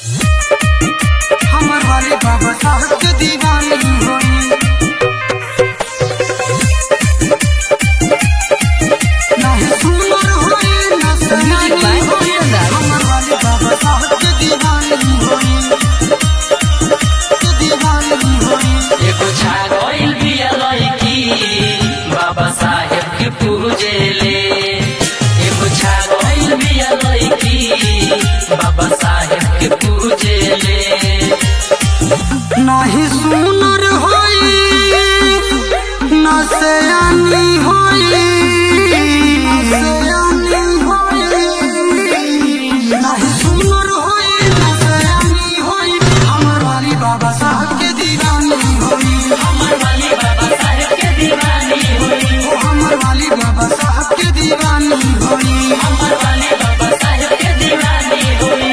हमर वाले बाबा साहब के दीवानी होई नहीं सुनर होई ना सयानी होई हमर वाले बाबा साहब के दीवानी होई एगो छागल बिया लईकी बाबा साहेब के पूजेले एगो छागल बिया लईकी बाबा साहेब के पूजेले नहीं सुनर होई ना सयानी होई नहीं सुनर होई ना सयानी होई हमर वाली बाबा साहब के दीवानी होई हमर वाली बाबा साहेब के दीवानी होई हमर वाली बाबा साहब के दीवानी होई हमर वाली बाबा साहेब के दीवानी होई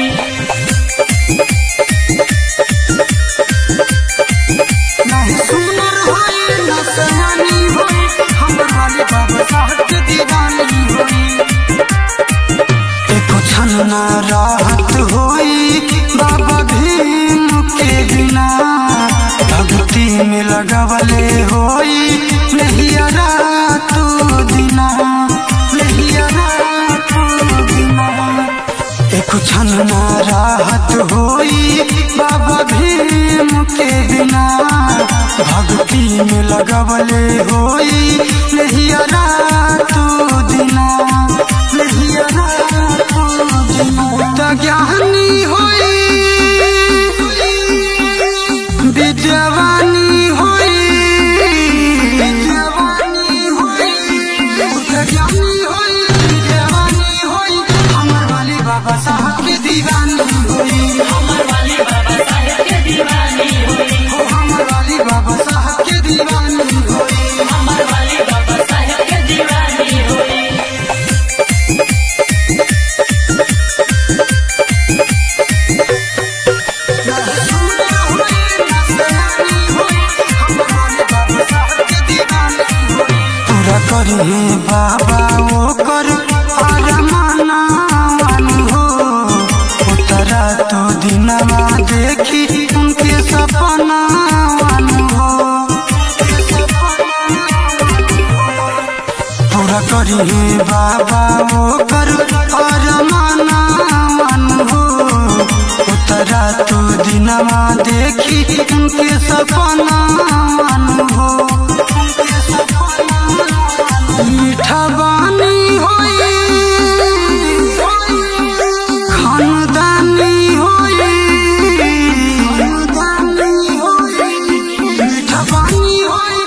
नहीं सुनर होई ना सयानी होई हमर वाले बाबा साहब के दीवानी होई एको क्षण ना राहत होई बाबा भीम के बिना भक्ति में लगवले होई नहिया रातो दिना नहिया रातो दिना एको क्षण ना राहत होई बाबा भीम के बिना भक्ति में लगवले होई नहिया रातो दिना नहिया रातो दिना त ज्ञानी होई विद्यावानी होई विद्यावानी होई ज्ञानी होई विद्यावानी होई हमर वाली बाबा साहब के दीवानी होई हमर वाली बाबा साहेब के दीवानी होई हमर वाली बाबा साहब के दीवानी होई हमर वाली बाबा साहेब के दीवानी होई पूरा करी बाबा ओकर अरमानवन हो उतरा तो दिनवा देखी उनके सपनावन हो पूरा करी बाबा ओकर अरमानवन हो उतरा तो दिनवा देखी उनके सपनावन हो मीठा बानी होई खानदानी होई मीठा बानी होई